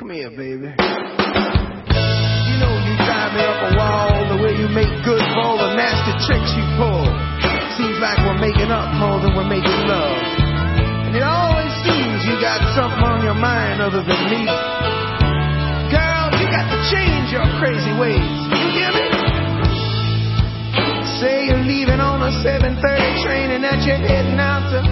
Come here, baby. You know you drive me up a wall, the way you make good for all the nasty tricks you pull. Seems like we're making up more than we're making love. And it always seems you got something on your mind other than me. Girl, you got to change your crazy ways. You hear me? Say you're leaving on a 7:30 train and that you're heading out to